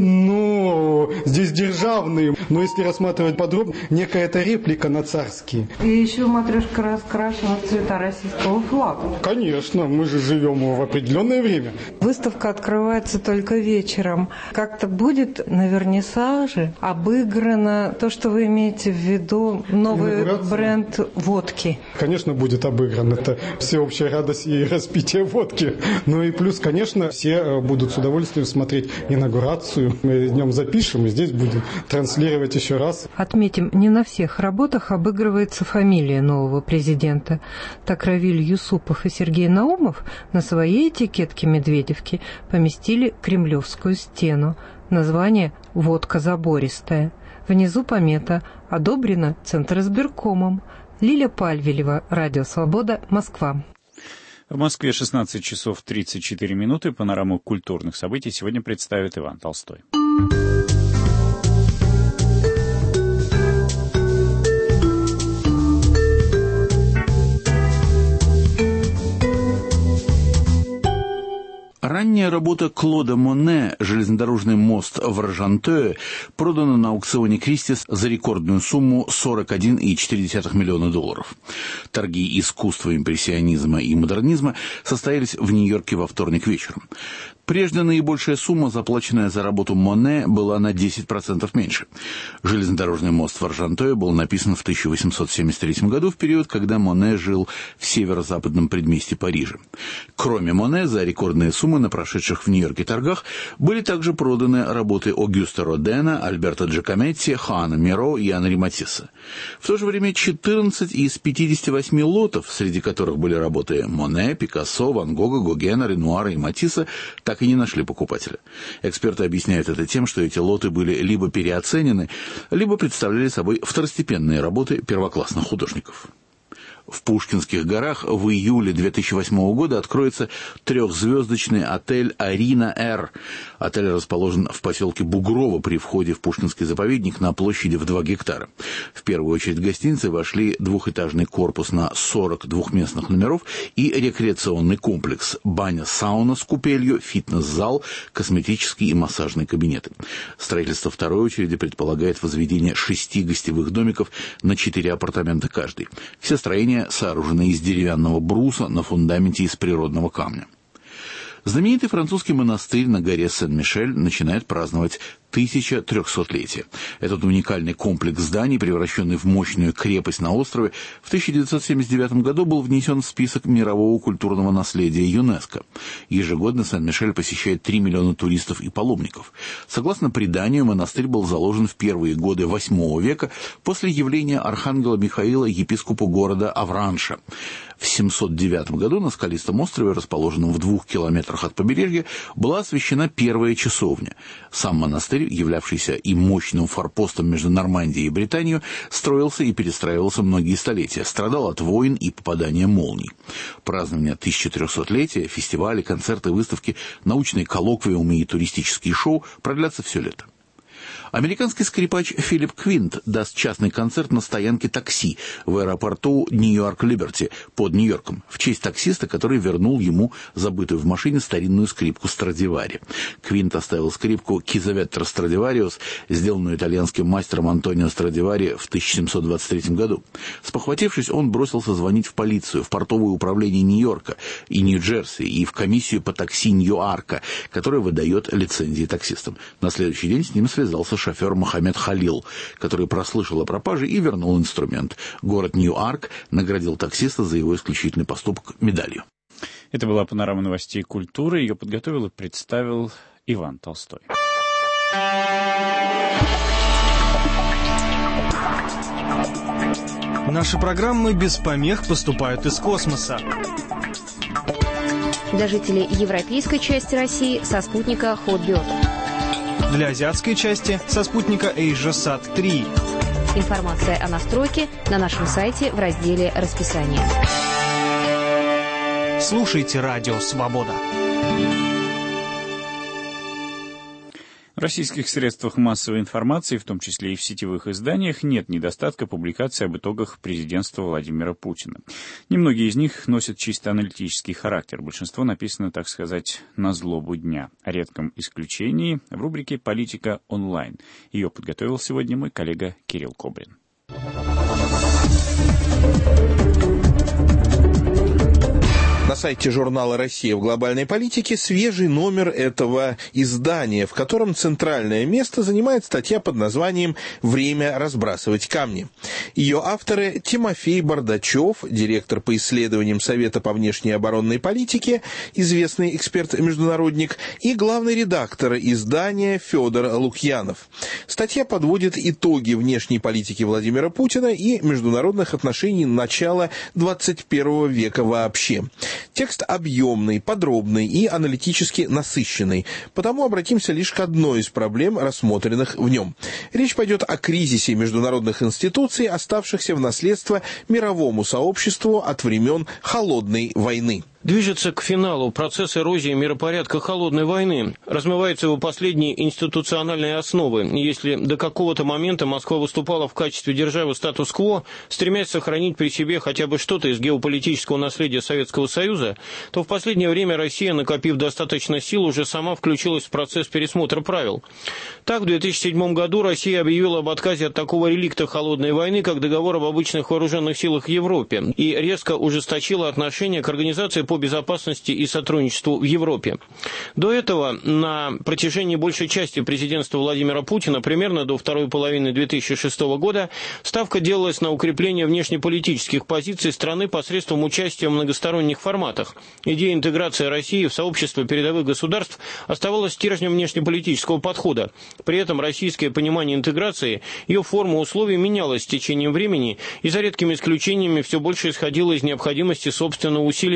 Ну, здесь державные, но если рассматривать подробно, некая это реплика на царские. И еще матрешка раскрашена в цвета российского флага. Конечно, мы же живем в определенное время. Выставка открывается только вечером. Как-то будет на вернисаже обыграно то, что вы имеете в виду, новый бренд водки? Конечно, будет обыгран. Это всеобщая радость и распитие водки. Ну и плюс, конечно, все будут с удовольствием смотреть инаугурацию. Мы днем запишем и здесь будем транслировать еще раз. Отметим, не на всех работах обыгрывается фамилия нового президента. Так Равиль Юсупов и Сергей Наумов на своей этикетке Медведевки поместили Кремлевскую стену. Название «Водка забористая». Внизу помета «Одобрено Центризбиркомом». Лиля Пальвелева, Радио Свобода, Москва. В Москве шестнадцать часов тридцать четыре минуты. Панораму культурных событий сегодня представит Иван Толстой. Ранняя работа Клода Моне «Железнодорожный мост в Аржантое» продана на аукционе Кристис за рекордную сумму сорок один целых четыре десятых миллиона долларов. Торги искусства импрессионизма и модернизма состоялись в Нью-Йорке во вторник вечером. Прежде наибольшая сумма, заплаченная за работу Моне, была на десять процентов меньше. «Железнодорожный мост в Аржантое» был написан в тысяча восемьсот семьдесят третьем году, в период, когда Моне жил в северо-западном предместье Парижа. Кроме Моне, за рекордные суммы на прошедших в Нью-Йорке торгах были также проданы работы Огюста Родена, Альберто Джакометти, Хуана Миро и Анри Матисса. В то же время четырнадцать из пятидесяти восьми лотов, среди которых были работы Моне, Пикассо, Ван Гога, Гогена, Ренуара и Матисса, так и не нашли покупателя. Эксперты объясняют это тем, что эти лоты были либо переоценены, либо представляли собой второстепенные работы первоклассных художников. В Пушкинских горах в июле две тысячи восьмого года откроется трехзвездочный отель «Арина Р». Отель расположен в поселке Бугрово при входе в Пушкинский заповедник на площади в два гектара. В первую очередь в гостиницы вошли двухэтажный корпус на сорок двухместных номеров и рекреационный комплекс, баня-сауна с купелью, фитнес-зал, косметические и массажные кабинеты. Строительство второй очереди предполагает возведение шести гостевых домиков на четыре апартамента каждый. Все строения сооружены из деревянного бруса на фундаменте из природного камня. Знаменитый французский монастырь на горе Сен-Мишель начинает праздновать тысяча трехсотлетие. Этот уникальный комплекс зданий, превращенный в мощную крепость на острове, в тысяча девятьсот семьдесят девятом году был внесен в список мирового культурного наследия ЮНЕСКО. Ежегодно Сен-Мишель посещает три миллиона туристов и паломников. Согласно преданию, монастырь был заложен в первые годы восьмого века после явления архангела Михаила епископу города Авранша. В семьсот девятом году на скалистом острове, расположенном в двух километрах от побережья, была освящена первая часовня. Сам монастырь, являвшийся и мощным форпостом между Нормандией и Британией, строился и перестраивался многие столетия, страдал от войн и попадания молний. Празднование тысяча трехсотлетия, фестивали, концерты, выставки, научные коллоквиумы и туристические шоу продлятся все лето. Американский скрипач Филипп Квинт даст частный концерт на стоянке такси в аэропорту Нью-Йорк-Либерти под Нью-Йорком в честь таксиста, который вернул ему забытую в машине старинную скрипку Страдивари. Квинт оставил скрипку Кизаветтер Страдивариус, сделанную итальянским мастером Антонио Страдивари в тысяча семьсот двадцать третьем году. Спохватившись, он бросился звонить в полицию, в портовое управление Нью-Йорка и Нью-Джерси и в комиссию по такси Нью-Арка, которая выдает лицензии таксистам. На следующий день с ним связался шофер Мохаммед Халил, который прослышал о пропаже и вернул инструмент. Город Нью-Арк наградил таксиста за его исключительный поступок медалью. Это была панорама новостей культуры. Ее подготовил и представил Иван Толстой. Наши программы без помех поступают из космоса. Для жителей европейской части России со спутника Hotbird. Для азиатской части со спутника AsiaSat три. Информация о настройке на нашем сайте в разделе «Расписание». Слушайте Радио Свобода. В российских средствах массовой информации, в том числе и в сетевых изданиях, нет недостатка публикаций об итогах президентства Владимира Путина. Немногие из них носят чисто аналитический характер. Большинство написано, так сказать, на злобу дня. О редком исключении в рубрике «Политика онлайн». Ее подготовил сегодня мой коллега Кирилл Кобрин. На сайте журнала «Россия в глобальной политике» свежий номер этого издания, в котором центральное место занимает статья под названием «Время разбрасывать камни». Ее авторы Тимофей Бардачев, директор по исследованиям Совета по внешней и оборонной политике, известный эксперт-международник, и главный редактор издания Федор Лукьянов. Статья подводит итоги внешней политики Владимира Путина и международных отношений начала двадцать первого века вообще. Текст объемный, подробный и аналитически насыщенный, потому обратимся лишь к одной из проблем, рассмотренных в нем. Речь пойдет о кризисе международных институций, оставшихся в наследство мировому сообществу от времен Холодной войны. Движется к финалу процесс эрозии миропорядка холодной войны. Размываются его последние институциональные основы. Если до какого-то момента Москва выступала в качестве державы статус-кво, стремясь сохранить при себе хотя бы что-то из геополитического наследия Советского Союза, то в последнее время Россия, накопив достаточно сил, уже сама включилась в процесс пересмотра правил. Так, в две тысячи седьмом году Россия объявила об отказе от такого реликта холодной войны, как договор об обычных вооруженных силах в Европе, и резко ужесточила отношение к организации по безопасности и сотрудничеству в Европе. До этого на протяжении большей части президентства Владимира Путина, примерно до второй половины две тысячи шестого года, ставка делалась на укрепление внешнеполитических позиций страны посредством участия в многосторонних форматах. Идея интеграции России в сообщество передовых государств оставалась стержнем внешнеполитического подхода. При этом российское понимание интеграции, ее форма условий менялась с течением времени и за редкими исключениями все больше исходило из необходимости собственного усиления.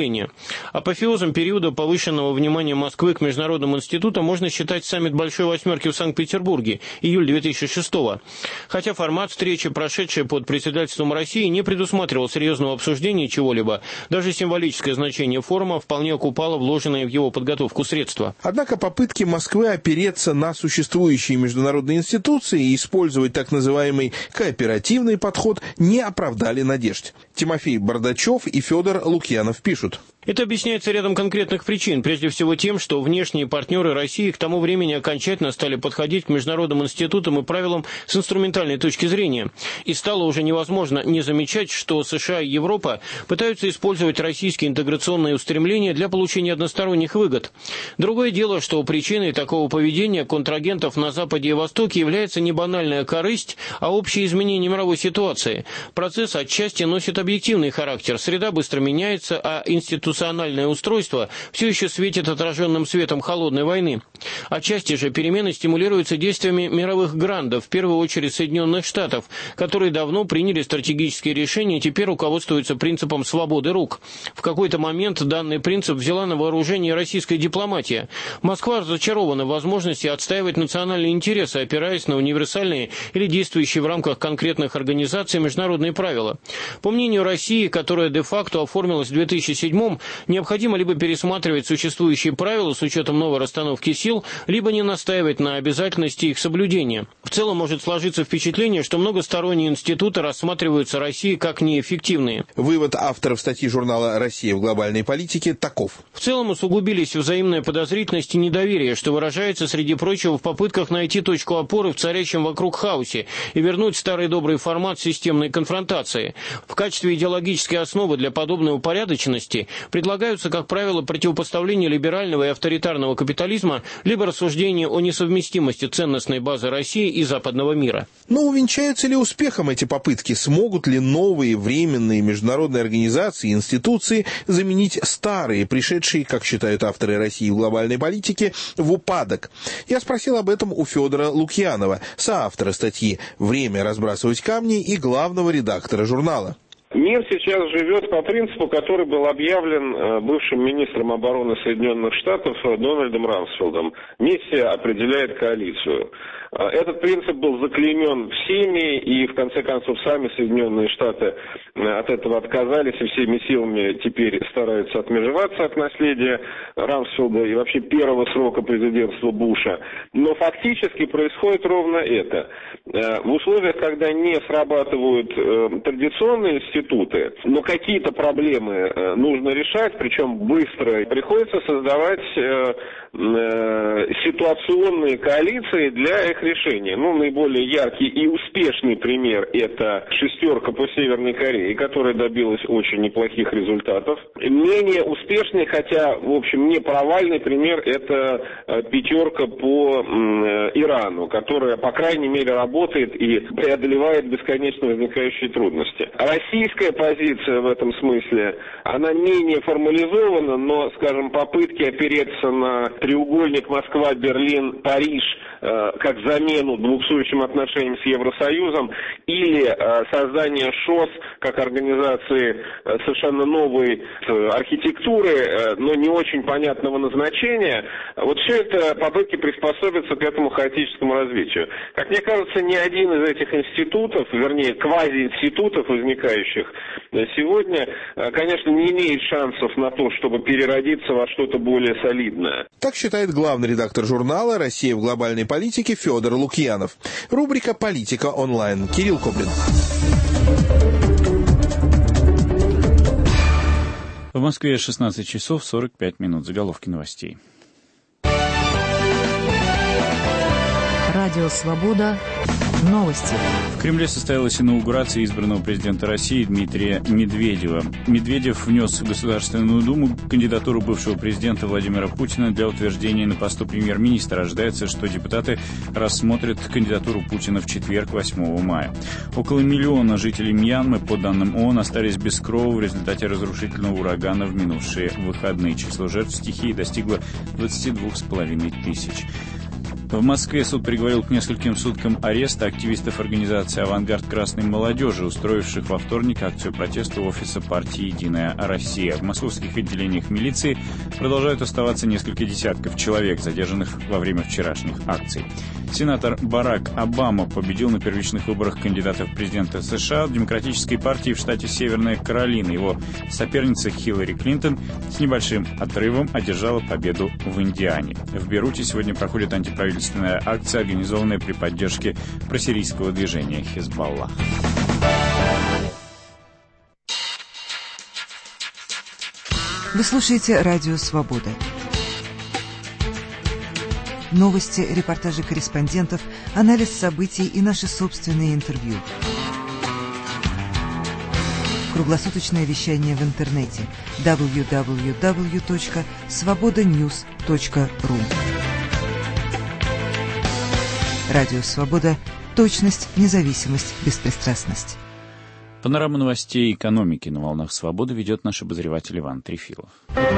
Апофеозом периода повышенного внимания Москвы к международным институтам можно считать саммит Большой Восьмерки в Санкт-Петербурге, июль две тысячи шестого. Хотя формат встречи, прошедшей под председательством России, не предусматривал серьезного обсуждения чего-либо, даже символическое значение форума вполне окупало вложенные в его подготовку средства. Однако попытки Москвы опереться на существующие международные институции и использовать так называемый кооперативный подход не оправдали надежд. Тимофей Бардачев и Федор Лукьянов пишут. Это объясняется рядом конкретных причин. Прежде всего тем, что внешние партнеры России к тому времени окончательно стали подходить к международным институтам и правилам с инструментальной точки зрения. И стало уже невозможно не замечать, что США и Европа пытаются использовать российские интеграционные устремления для получения односторонних выгод. Другое дело, что причиной такого поведения контрагентов на Западе и Востоке является не банальная корысть, а общее изменение мировой ситуации. Процесс отчасти носит объективный характер. Среда быстро меняется, а институциональная Национальное устройство все еще светит отраженным светом холодной войны. Отчасти же перемены стимулируются действиями мировых грандов, в первую очередь Соединенных Штатов, которые давно приняли стратегические решения и теперь руководствуются принципом свободы рук. В какой-то момент данный принцип взяла на вооружение российская дипломатия. Москва разочарована в возможности отстаивать национальные интересы, опираясь на универсальные или действующие в рамках конкретных организаций международные правила. По мнению России, которая де-факто оформилась в две тысячи седьмом, необходимо либо пересматривать существующие правила с учетом новой расстановки сил, либо не настаивать на обязательности их соблюдения. В целом может сложиться впечатление, что многосторонние институты рассматриваются Россией как неэффективные. Вывод авторов статьи журнала «Россия в глобальной политике» таков. В целом усугубились взаимная подозрительность и недоверие, что выражается, среди прочего, в попытках найти точку опоры в царящем вокруг хаосе и вернуть старый добрый формат системной конфронтации. В качестве идеологической основы для подобной упорядоченности предлагаются, как правило, противопоставление либерального и авторитарного капитализма, либо рассуждение о несовместимости ценностной базы России и западного мира. Но увенчаются ли успехом эти попытки? Смогут ли новые временные международные организации и институции заменить старые, пришедшие, как считают авторы России в глобальной политике, в упадок? Я спросил об этом у Федора Лукьянова, соавтора статьи «Время разбрасывать камни» и главного редактора журнала. Мир сейчас живет по принципу, который был объявлен бывшим министром обороны Соединенных Штатов Дональдом Рамсфелдом. Миссия определяет коалицию. Этот принцип был заклеймен всеми, и в конце концов сами Соединенные Штаты от этого отказались и всеми силами теперь стараются отмежеваться от наследия Рамсфелда и вообще первого срока президентства Буша. Но фактически происходит ровно это. В условиях, когда не срабатывают традиционные институты, но какие-то проблемы нужно решать, причем быстро, приходится создавать ситуационные коалиции для их решения. Ну, наиболее яркий и успешный пример – это шестерка по Северной Корее, которая добилась очень неплохих результатов. Менее успешный, хотя, в общем, не провальный пример – это пятерка по Ирану, которая, по крайней мере, работает и преодолевает бесконечно возникающие трудности. Российская позиция в этом смысле, она менее формализована, но, скажем, попытки опереться на треугольник Москва-Берлин-Париж э, как замену двухсторонним отношениям с Евросоюзом или э, создание ШОС как организации э, совершенно новой э, архитектуры, э, но не очень понятного назначения, вот все это попытки приспособиться к этому хаотическому развитию. Как мне кажется, ни один из этих институтов, вернее, квазиинститутов, возникающих сегодня, э, конечно, не имеет шансов на то, чтобы переродиться во что-то более солидное. Так считает главный редактор журнала «Россия в глобальной политике» Федор Лукьянов. Рубрика «Политика онлайн». Кирилл Коблин. В Москве шестнадцать часов сорок пять минут. Заголовки новостей. Радио «Свобода». Новости. В Кремле состоялась инаугурация избранного президента России Дмитрия Медведева. Медведев внес в Государственную Думу кандидатуру бывшего президента Владимира Путина для утверждения на посту премьер-министра. Ожидается, что депутаты рассмотрят кандидатуру Путина в четверг, восьмого мая. Около миллиона жителей Мьянмы, по данным ООН, остались без крова в результате разрушительного урагана в минувшие выходные. Число жертв стихии достигло двадцати двух с половиной тысяч. В Москве суд приговорил к нескольким суткам ареста активистов организации «Авангард красной молодежи», устроивших во вторник акцию протеста у офиса партии «Единая Россия». В московских отделениях милиции продолжают оставаться несколько десятков человек, задержанных во время вчерашних акций. Сенатор Барак Обама победил на первичных выборах кандидата в президенты США в Демократической партии в штате Северная Каролина. Его соперница Хиллари Клинтон с небольшим отрывом одержала победу в Индиане. В Бейруте сегодня проходит антиправительственная акция, организованная при поддержке просирийского движения «Хизбаллах». Вы слушаете «Радио Свобода». Новости, репортажи корреспондентов, анализ событий и наши собственные интервью. Круглосуточное вещание в интернете дабл ю дабл ю дабл ю точка свобода ньюс точка ру. Радио «Свобода». Точность, независимость, беспристрастность. Панораму новостей экономики на волнах «Свободы» ведет наш обозреватель Иван Трефилов.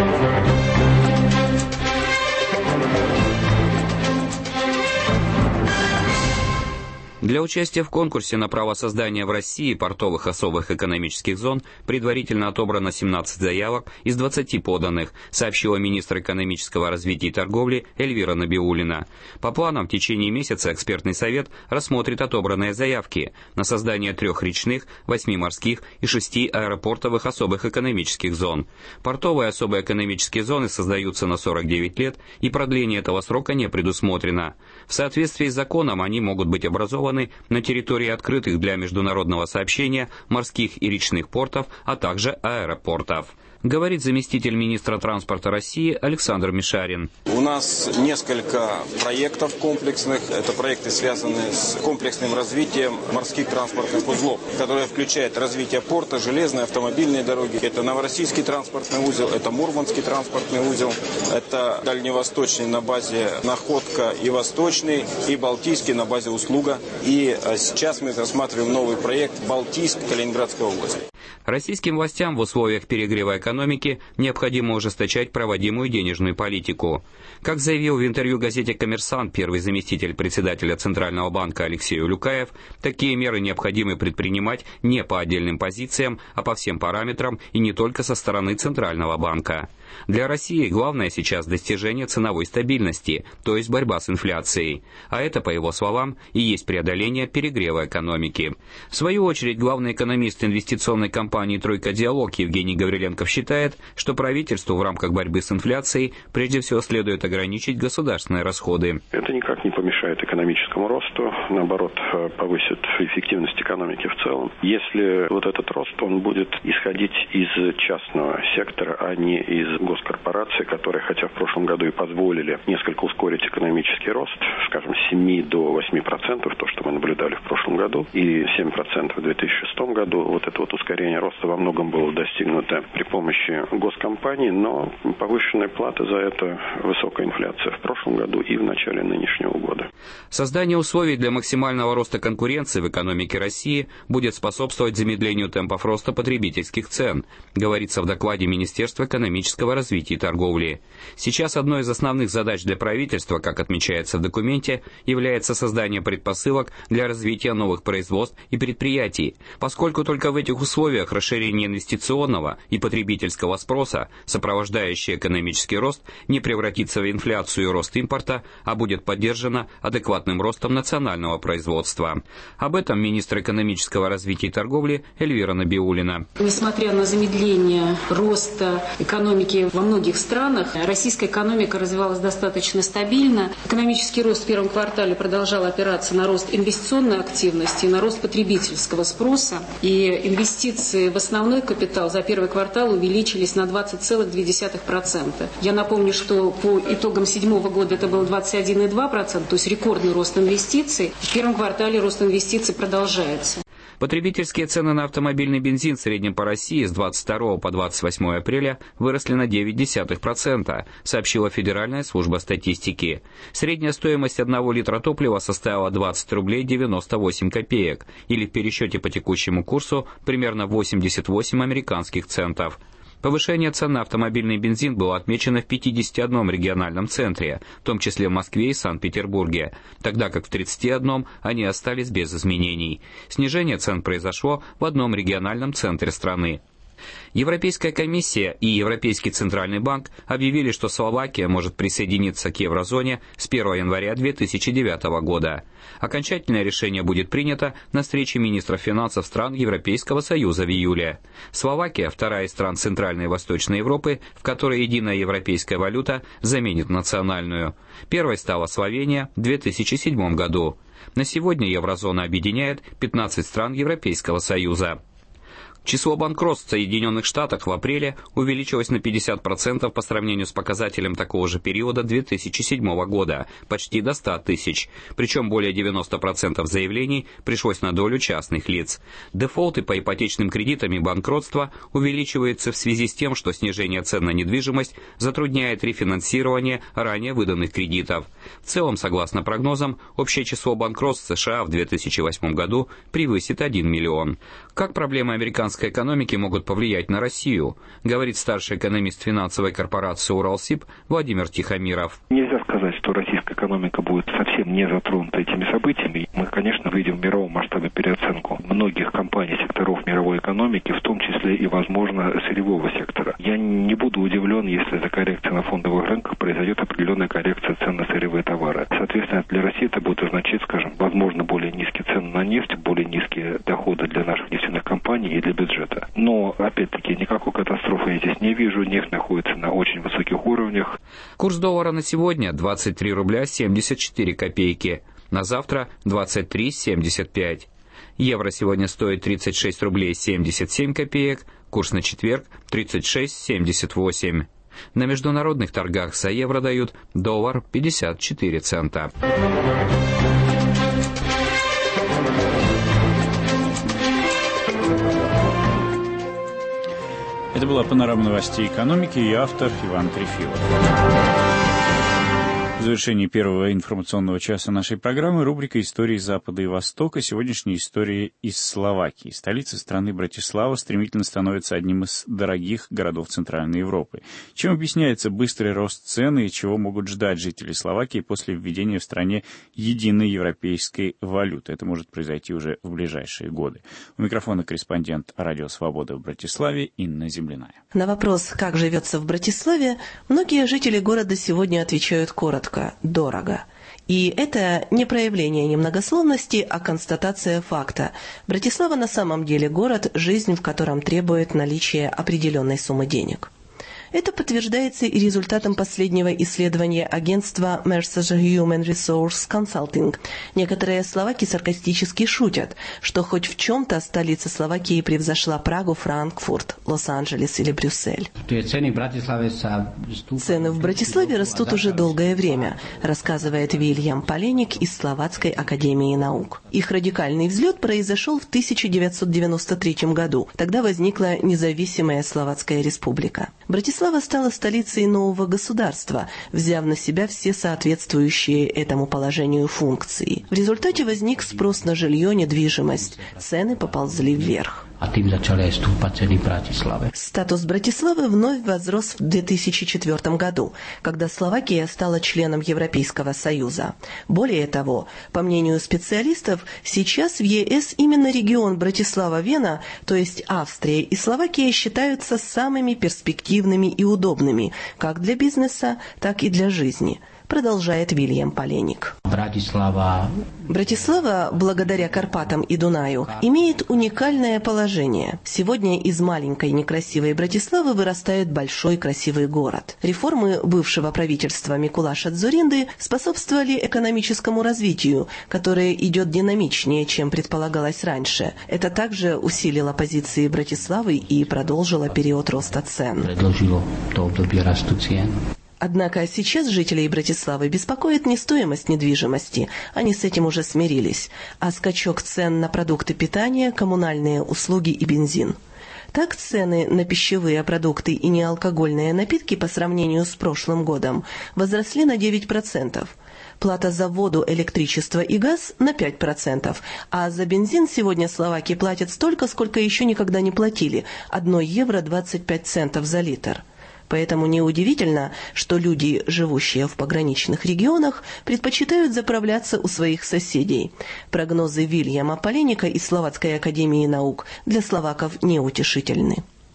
Для участия в конкурсе на право создания в России портовых особых экономических зон предварительно отобрано семнадцать заявок из двадцати поданных, сообщила министр экономического развития и торговли Эльвира Набиуллина. По планам, в течение месяца экспертный совет рассмотрит отобранные заявки на создание трех речных, восьми морских и шести аэропортовых особых экономических зон. Портовые особые экономические зоны создаются на сорок девять лет, и продление этого срока не предусмотрено. В соответствии с законом они могут быть образованы на территории открытых для международного сообщения морских и речных портов, а также аэропортов. Говорит заместитель министра транспорта России Александр Мишарин. У нас несколько проектов комплексных. Это проекты, связанные с комплексным развитием морских транспортных узлов, которые включают развитие порта, железные, автомобильные дороги. Это Новороссийский транспортный узел, это Мурманский транспортный узел, это Дальневосточный на базе Находка и Восточный, и Балтийский на базе Услуга. И сейчас мы рассматриваем новый проект Балтийск, Калининградская область. Российским властям в условиях перегрева экономики необходимо ужесточать проводимую денежную политику. Как заявил в интервью газете «Коммерсант» первый заместитель председателя Центрального банка Алексей Улюкаев, такие меры необходимо предпринимать не по отдельным позициям, а по всем параметрам и не только со стороны Центрального банка. Для России главное сейчас достижение ценовой стабильности, то есть борьба с инфляцией. А это, по его словам, и есть преодоление перегрева экономики. В свою очередь, главный экономист инвестиционной компании «Тройка Диалог» Евгений Гавриленков считает, что правительству в рамках борьбы с инфляцией прежде всего следует ограничить государственные расходы. Это никак не помешает экономическому росту, наоборот, повысит эффективность экономики в целом. Если вот этот рост, он будет исходить из частного сектора, а не из госкорпораций, которые, хотя в прошлом году и позволили несколько ускорить экономический рост, скажем, с семи до восьми процентов, то, что мы наблюдали в прошлом году, и семь процентов в две тысячи шестом году, вот это вот ускорение роста во многом было достигнуто при помощи госкомпаний, но повышенная плата за это высокая инфляция в прошлом году и в начале нынешнего года. Создание условий для максимального роста конкуренции в экономике России будет способствовать замедлению темпов роста потребительских цен, говорится в докладе Министерства экономического развития и торговли. Сейчас одной из основных задач для правительства, как отмечается в документе, является создание предпосылок для развития новых производств и предприятий, поскольку только в этих условиях расширение инвестиционного и потребительского спроса, сопровождающее экономический рост, не превратится в инфляцию и рост импорта, а будет поддержано адекватным ростом национального производства. Об этом министр экономического развития и торговли Эльвира Набиуллина. Несмотря на замедление роста экономики во многих странах, российская экономика развивалась достаточно стабильно. Экономический рост в первом квартале продолжал опираться на рост инвестиционной активности, на рост потребительского спроса. И инвестиции в основной капитал за первый квартал увеличились на двадцать целых две десятых процента. Я напомню, что по итогам седьмого года это было двадцать один целых два десятых процента, то есть рекордный рост инвестиций. В первом квартале рост инвестиций продолжается. Потребительские цены на автомобильный бензин в среднем по России с двадцать второго по двадцать восьмое апреля выросли на девять десятых процента, сообщила Федеральная служба статистики. Средняя стоимость одного литра топлива составила двадцать рублей девяносто восемь копеек, или в пересчете по текущему курсу примерно восемьдесят восемь американских центов. Повышение цен на автомобильный бензин было отмечено в пятидесяти одном региональном центре, в том числе в Москве и Санкт-Петербурге, тогда как в тридцати одном они остались без изменений. Снижение цен произошло в одном региональном центре страны. Европейская комиссия и Европейский центральный банк объявили, что Словакия может присоединиться к еврозоне с первого января две тысячи девятого года. Окончательное решение будет принято на встрече министров финансов стран Европейского Союза в июле. Словакия – вторая из стран Центральной и Восточной Европы, в которой единая европейская валюта заменит национальную. Первой стала Словения в две тысячи седьмом году. На сегодня еврозона объединяет пятнадцать стран Европейского Союза. Число банкротств в Соединенных Штатах в апреле увеличилось на пятьдесят процентов по сравнению с показателем такого же периода две тысячи седьмого года, почти до ста тысяч. Причем более девяноста процентов заявлений пришлось на долю частных лиц. Дефолты по ипотечным кредитам и банкротство увеличиваются в связи с тем, что снижение цен на недвижимость затрудняет рефинансирование ранее выданных кредитов. В целом, согласно прогнозам, общее число банкротств в США в две тысячи восьмом году превысит один миллион. Как проблемы американской экономики могут повлиять на Россию, говорит старший экономист финансовой корпорации «Уралсиб» Владимир Тихомиров. Нельзя сказать, что российская экономика будет совсем не затронута этими событиями. Мы, конечно, видим в мировом масштабе переоценку многих компаний, секторов мировой экономики, в том числе и, возможно, сырьевого сектора. Я не буду удивлен, если за коррекцией на фондовых рынках произойдет определенная коррекция цен на сырьевые товары. Соответственно, для России это будет означать, скажем, возможно, более низкие цены на нефть, более низкие доходы для наших нефтяных компаний и для бюджета. Но, опять-таки, никакой катастрофы я здесь не вижу. Нефть находится на очень высоких уровнях. Курс доллара на сегодня двадцать три рубля семьдесят четыре копейки. На завтра двадцать три семьдесят пять. Евро сегодня стоит тридцать шесть рублей семьдесят семь копеек. Курс на четверг тридцать шесть семьдесят восемь. На международных торгах за евро дают доллар пятьдесят четыре цента. Это была панорама новостей экономики и автор Иван Трефилов. В завершении первого информационного часа нашей программы рубрика «Истории Запада и Востока». Сегодняшняя история из Словакии. Столица страны Братислава стремительно становится одним из дорогих городов Центральной Европы. Чем объясняется быстрый рост цен и чего могут ждать жители Словакии после введения в стране единой европейской валюты? Это может произойти уже в ближайшие годы. У микрофона корреспондент «Радио Свобода» в Братиславе Инна Земляная. На вопрос, как живется в Братиславе, многие жители города сегодня отвечают коротко. Дорого. И это не проявление немногословности, а констатация факта. Братислава на самом деле город, жизнь в котором требует наличия определенной суммы денег. Это подтверждается и результатом последнего исследования агентства Mercer Human Resource Consulting. Некоторые словаки саркастически шутят, что хоть в чем-то столица Словакии превзошла Прагу, Франкфурт, Лос-Анджелес или Брюссель. Цены в Братиславе растут уже долгое время, рассказывает Вильям Поленик из Словацкой академии наук. Их радикальный взлет произошел в тысяча девятьсот девяносто третьем году. Тогда возникла независимая Словацкая республика. Братислава стала столицей нового государства, взяв на себя все соответствующие этому положению функции. В результате возник спрос на жилье, недвижимость. Цены поползли вверх. Статус Братиславы вновь возрос в две тысячи четвёртом году, когда Словакия стала членом Европейского Союза. Более того, по мнению специалистов, сейчас в ЕС именно регион Братислава-Вена, то есть Австрия и Словакия, считаются самыми перспективными и удобными как для бизнеса, так и для жизни. Продолжает Вильям Поленик. Братислава. Братислава, благодаря Карпатам и Дунаю, имеет уникальное положение. Сегодня из маленькой некрасивой Братиславы вырастает большой красивый город. Реформы бывшего правительства Микулаша Дзуринды способствовали экономическому развитию, которое идет динамичнее, чем предполагалось раньше. Это также усилило позиции Братиславы и продолжило период роста цен. Продолжило то обдобие росту цен. Однако сейчас жителей Братиславы беспокоит не стоимость недвижимости, они с этим уже смирились, а скачок цен на продукты питания, коммунальные услуги и бензин. Так, цены на пищевые продукты и неалкогольные напитки по сравнению с прошлым годом возросли на девять процентов. Плата за воду, электричество и газ на пять процентов, а за бензин сегодня словаки платят столько, сколько еще никогда не платили – один евро двадцать пять центов за литр. Поэтому неудивительно, что люди, живущие в пограничных регионах, предпочитают заправляться у своих соседей. Прогнозы Вильяма Поленика из Словацкой академии наук для словаков неутешительны.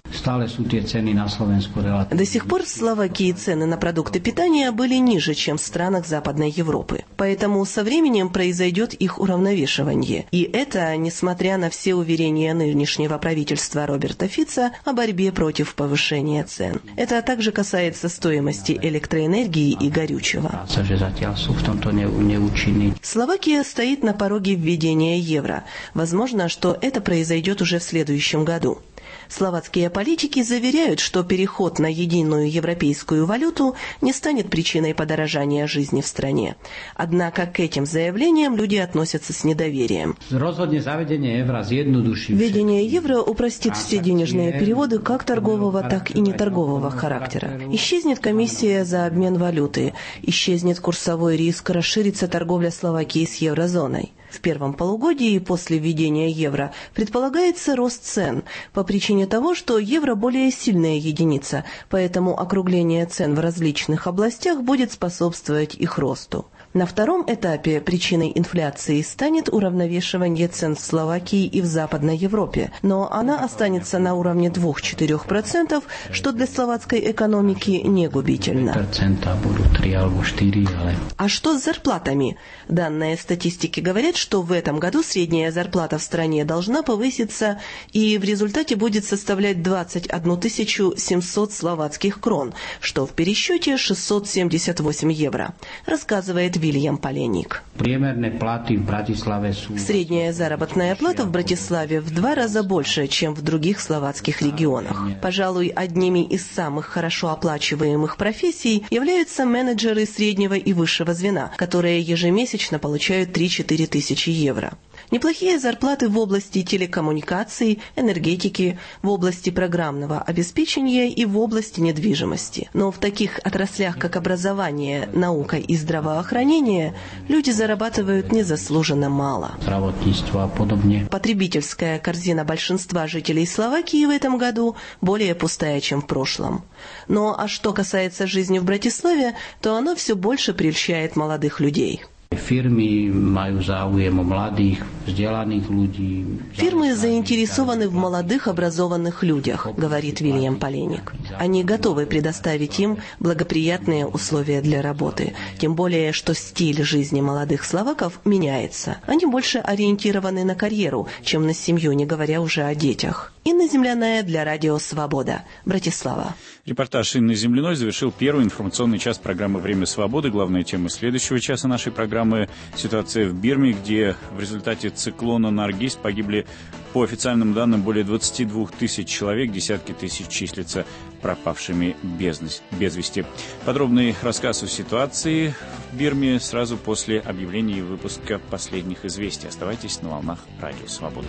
До сих пор в Словакии цены на продукты питания были ниже, чем в странах Западной Европы. Поэтому со временем произойдет их уравновешивание. И это, несмотря на все уверения нынешнего правительства Роберта Фица о борьбе против повышения цен. Это также касается стоимости электроэнергии и горючего. Словакия стоит на пороге введения евро. Возможно, что это произойдет уже в следующем году. Словацкие политики заверяют, что переход на единую европейскую валюту не станет причиной подорожания жизни в стране. Однако к этим заявлениям люди относятся с недоверием. Введение евро упростит все денежные переводы как торгового, так и неторгового характера. Исчезнет комиссия за обмен валюты, исчезнет курсовой риск, расширится торговля Словакии с еврозоной. В первом полугодии после введения евро предполагается рост цен по причине того, что евро более сильная единица, поэтому округление цен в различных областях будет способствовать их росту. На втором этапе причиной инфляции станет уравновешивание цен в Словакии и в Западной Европе, но она останется на уровне двух-четырех процентов, что для словацкой экономики не губительно. А что с зарплатами? Данные статистики говорят, что в этом году средняя зарплата в стране должна повыситься и в результате будет составлять двадцать одну тысячу семьсот словацких крон, что в пересчете шестьсот семьдесят восемь евро, рассказывает Вильям Поленик. Средняя заработная плата в Братиславе в два раза больше, чем в других словацких регионах. Пожалуй, одними из самых хорошо оплачиваемых профессий являются менеджеры среднего и высшего звена, которые ежемесячно получают три-четыре тысячи евро. Неплохие зарплаты в области телекоммуникаций, энергетики, в области программного обеспечения и в области недвижимости. Но в таких отраслях, как образование, наука и здравоохранение, люди зарабатывают незаслуженно мало. Потребительская корзина большинства жителей Словакии в этом году более пустая, чем в прошлом. Но а что касается жизни в Братиславе, то она все больше прельщает молодых людей. Фирмы заинтересованы в молодых образованных людях, говорит Вильям Поленик. Они готовы предоставить им благоприятные условия для работы, тем более, что стиль жизни молодых словаков меняется. Они больше ориентированы на карьеру, чем на семью, не говоря уже о детях. Инна Земляная для Радио Свобода, Братислава. Репортаж Инны Земляной завершил первый информационный час программы «Время свободы». Главная тема следующего часа нашей программы – ситуация в Бирме, где в результате циклона Наргиз погибли, по официальным данным, более двадцати двух тысяч человек, десятки тысяч числятся пропавшими без, без вести. Подробный рассказ о ситуации в Бирме сразу после объявления и выпуска последних известий. Оставайтесь на волнах Радио Свобода.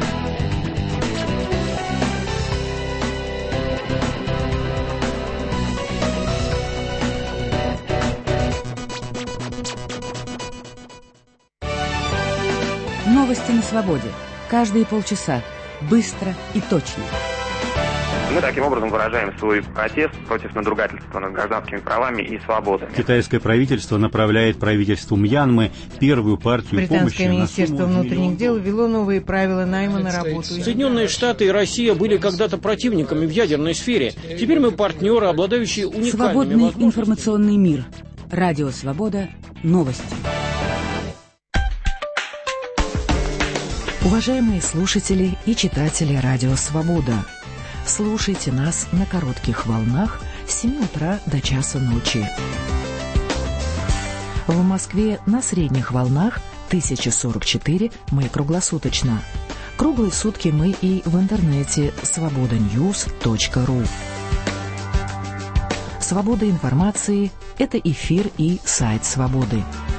Новости на свободе. Каждые полчаса. Быстро и точно. Мы таким образом выражаем свой протест против надругательства над гражданскими правами и свободами. Китайское правительство направляет правительству Мьянмы первую партию Британское помощи. Британское министерство внутренних дел ввело новые правила найма на работу. Соединенные Штаты и Россия были когда-то противниками в ядерной сфере. Теперь мы партнеры, обладающие уникальными Свободный возможностями. информационный мир. Радио Свобода. Новости. Уважаемые слушатели и читатели Радио Свобода, слушайте нас на коротких волнах с семи утра до часа ночи. В Москве на средних волнах тысяча сорок четыре мы круглосуточно. Круглые сутки мы и в интернете свобода ньюс точка ру. Свобода информации – это эфир и сайт Свободы.